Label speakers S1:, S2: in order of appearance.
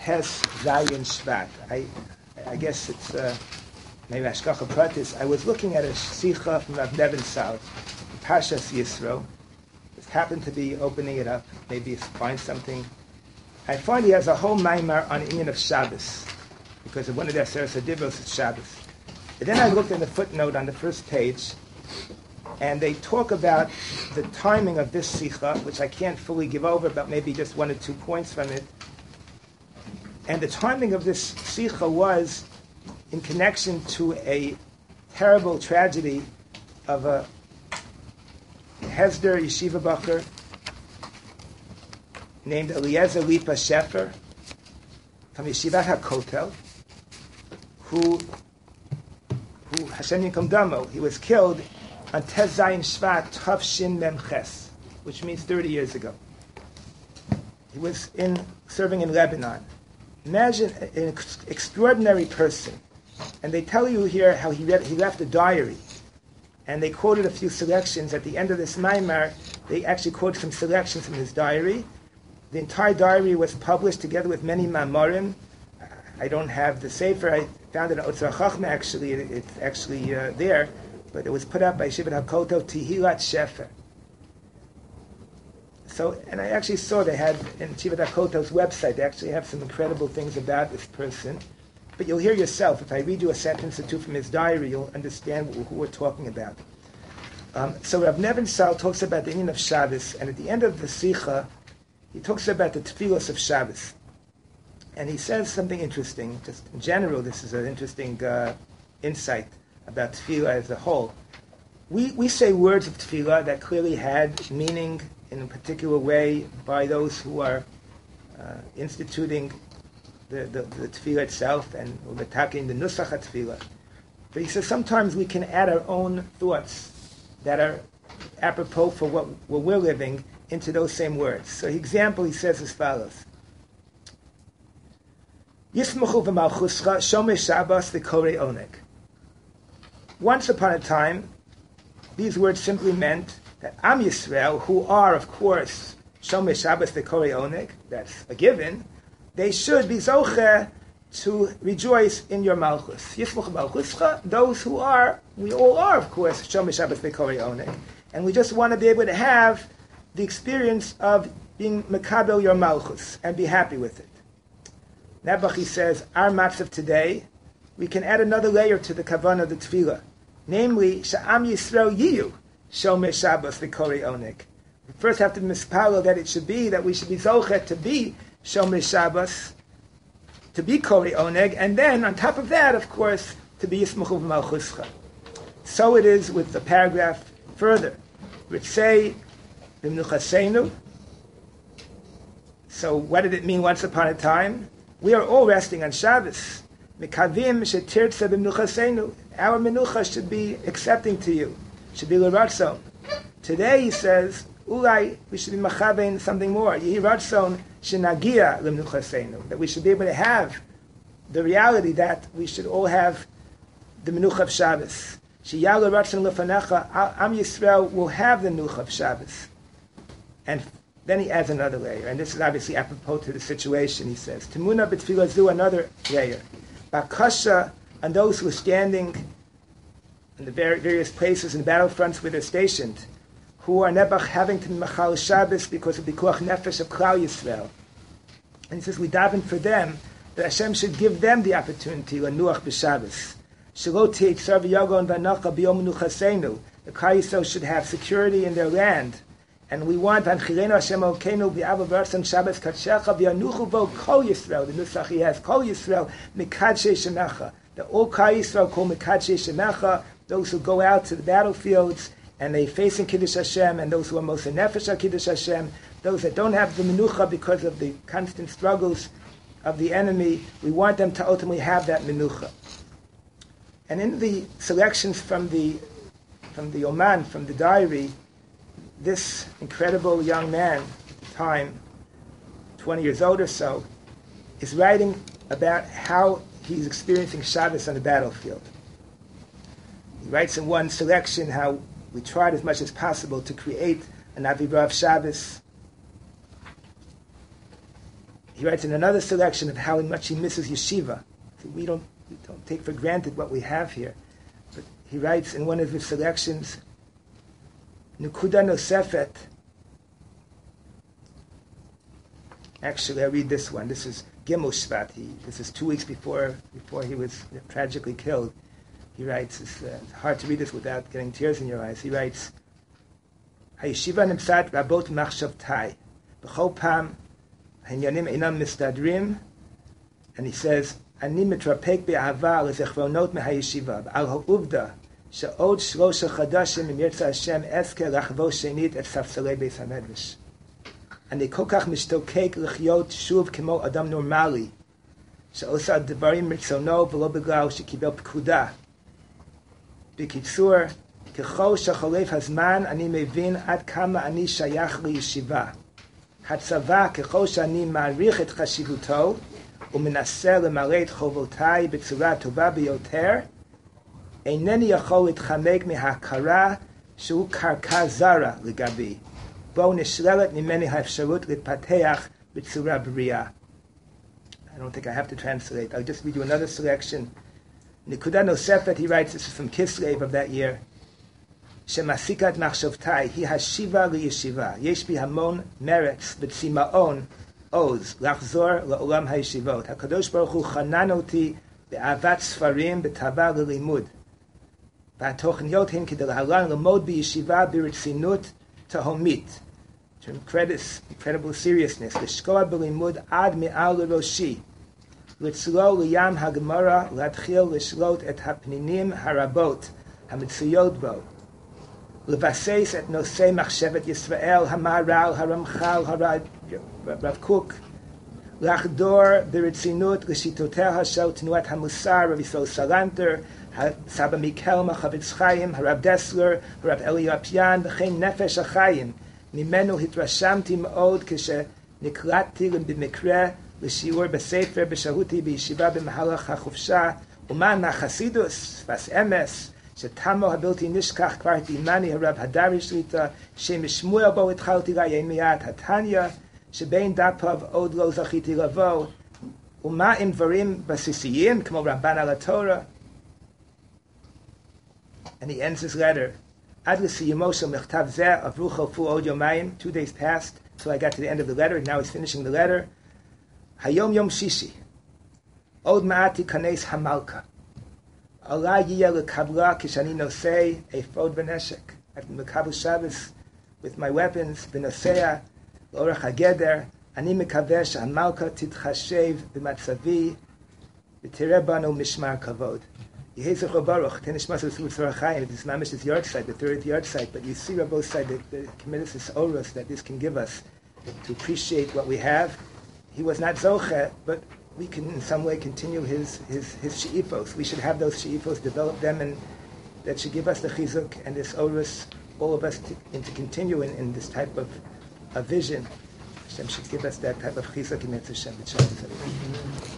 S1: Tes Zayin Shvat. I guess it's maybe Hashgacha Pratis. I was looking at a Sicha from Rav Nebenzahl, Parshas Yisro. Just happened to be opening it up. Maybe find something. I find he has a whole maimar on Inyan of Shabbos, because of one of their Seres HaDibros is Shabbos. And then I looked in the footnote on the first page, and they talk about the timing of this Sicha, which I can't fully give over, but maybe just 1 or 2 points from it. And the timing of this Sicha was in connection to a terrible tragedy of a Hesder Yeshiva Bacher named Eliezer Lipa Shefer from Yeshivat HaKotel, who Hashem Yinkom Damo, he was killed on Tez Zayin Shvat Tav Shin Mem Ches, which means 30 years ago. He was serving in Lebanon. Imagine an extraordinary person. And they tell you here how he left a diary. And they quoted a few selections. At the end of this Maimar, they actually quoted some selections from his diary. The entire diary was published together with many Mamorim. I don't have the Sefer. I found it in Otzar Chachma, actually. It's actually there. But it was put up by Yeshivat HaKotel, Tehilat Shefer. So, and I actually saw they had, in Yeshivat HaKotel's website, they actually have some incredible things about this person. But you'll hear yourself, if I read you a sentence or two from his diary, you'll understand who we're talking about. So Rav Nebenzahl talks about the Inyan of Shabbos, and at the end of the Sicha, he talks about the Tfilos of Shabbos. And he says something interesting. Just in general, this is an interesting insight about Tefillah as a whole. We say words of Tefillah that clearly had meaning in a particular way by those who are instituting the Tefillah itself and attacking the Nusach HaTefillah. But he says sometimes we can add our own thoughts that are apropos for what we're living into those same words. So example, he says as follows. Yismuchu v'malchuscha shomer Shabbos v'korei oneg. Once upon a time, these words simply meant that Am Yisrael, who are, of course, shomer Shabbos v'korei oneg, that's a given, they should be zocher to rejoice in your malchus. Yismuchu malchuscha, those who are, we all are, of course, shomer Shabbos v'korei oneg, and we just want to be able to have the experience of being mekabel your malchus and be happy with it. Nebuchadnezzar says, our matzav today, we can add another layer to the kavanah of the tefillah, namely, Sha'am Yisrael Yiyu, Shomer Shabbos v'korei oneg. We first have to mispalel that it should be, that we should be zochet to be Shomer Shabbos, to be korei oneg, and then, on top of that, of course, to be Yismuchu v'malchuscha. So it is with the paragraph further, which say, B'mnuchaseinu. So what did it mean once upon a time? We are all resting on Shabbos. Mikavim shetirtze b'mnuchaseinu. Our menucha should be accepting to you. Should be l'ratzon. Today he says, Ulai, we should be machavein something more. Yehi ratzon shenagia l'mnuchaseinu. That we should be able to have the reality that we should all have the menucha of Shabbos. Sheyal l'ratzon l'fanecha. Am Yisrael will have the menucha of Shabbos. And then he adds another layer, and this is obviously apropos to the situation, he says. Timuna b'tfilah zu, another layer. Bakasha, and those who are standing in the various places in the battlefronts where they're stationed, who are nebach having to be machal Shabbos because of the pikuach nefesh of Klal Yisrael. And he says, we daven for them, that Hashem should give them the opportunity, l'nuach b'Shabbos. Shelo teitzar v'yagon v'anacha b'yom menuchaseinu. The Klal Yisrael should have security in their land. And we want Vanchilenu Hashem Elokeinu b'Av V'Arsan Shabbos Kadshecha v'Yanuchu Vo Kol Yisrael. The Nusach he has Kol Yisrael Mikadshei Shemecha. The all Kol Yisrael call Mikadshei Shemecha. Those who go out to the battlefields and they face in Kiddush Hashem, and those who are most in Nefesh Kiddush Hashem. Those that don't have the Menucha because of the constant struggles of the enemy, we want them to ultimately have that Menucha. And in the selections from the Oman, from the diary, this incredible young man, at the time, 20 years old or so, is writing about how he's experiencing Shabbos on the battlefield. He writes in one selection how we tried as much as possible to create an Aviva of Shabbos He writes in another selection of how much he misses yeshiva. So we don't take for granted what we have here. But he writes in one of his selections, Nukuda Nosefet. Actually, I read this one. This is Gimel Shvat. This is 2 weeks before he was tragically killed. He writes, it's hard to read this without getting tears in your eyes. He writes, Hayeshiva nimsat rabot machshavtai. B'chol pam hanyanim einam mistadrim. And he says, Ani mitrapek be'ahava lezechronot mehayeshiva. B'al ha'uvda she'od shlosha chadashim im yirtza Hashem eske lachvo shenit et safsalei beis hamedrash. אני כל כך משתוקק לחיות שוב כמו אדם נורמלי, שעושה דברים מרצונו ולא בגלל שקיבל פקודה. בקיצור, ככל שחולף הזמן אני מבין עד כמה אני שייך לישיבה. הצבא, ככל שאני מעריך את חשיבותו ומנסה למלא את חובותיי בצורה טובה ביותר, אינני יכול להתחמק מההכרה שהוא קרקע זרה לגבי. בו נשללת ממני האפשרות להתפתח בצורה בריאה. I don't think I have to translate. I'll just read you another selection. נקודה נוספת, he writes, this is from Kislev of that year, שמעסיקה את מחשבותיי, היא השיבה לישיבה. יש בי המון מרץ וצמאון עוז לחזור לעולם הישיבות. הקדוש ברוך הוא חנן אותי באהבת ספרים בתאווה ללימוד. והתוכניות הן כדי להלן ללמוד בישיבה ברצינות תהומית. To incredible seriousness. לשקוע בלימוד עד מעל לראשי. לצלול לים הגמרא, להתחיל לשלוט את הפנינים הרבות המצויות בו. לבסס את נושא מחשבת ישראל, המהר"ל, הרמח"ל, הרב קוק. לחדור ברצינות לשיטותיה של תנועת המוסר, רב ישראל סלנטר, הסבא מקלמה, חפץ חיים, הרב דסלר, הרב אלי אפיין, וכן נפש החיים. ממנו התרשמתי מאוד כשנקלטתי במקרה לשיעור בספר בשהותי בישיבה במהלך החופשה, אומן החסידוס, שפת אמס, שתמו הבלתי נשכח כבר עמני הרב הדרי שליטה, שמשמוע בו התחלתי לעיין מיד התניא, שבין דפיו עוד לא זכיתי לבוא, ומה עם דברים בסיסיים כמו רמב"ן על התורה? And he ends his letter. עד לסיומו של מכתב זה עברו חלפו עוד יומיים, 2 days passed, till I got to the end of the letter. Now he's finishing the letter. היום יום שישי, עוד מעט תיכנס המלכה. עלי יהיה לקבלה כשאני נושא אפוד ונשק. I've מקבל שבס with my weapons ונוסע לאורך הגדר. אני מקווה שהמלכה תתחשב במצבי ותראה בנו משמר כבוד. Yehei Zichro Baruch, Tenishmas Tzur Chaim, it is Mamish's yard site, the 30th yard site, but you see on both sides the tremendous oros that this can give us to appreciate what we have. He was not Zoche, but we can in some way continue his she'ifos. We should have those she'ifos, develop them, and that should give us the chizuk and this oros, all of us to continue in this type of vision. Hashem should give us that type of chizuk in Hashem.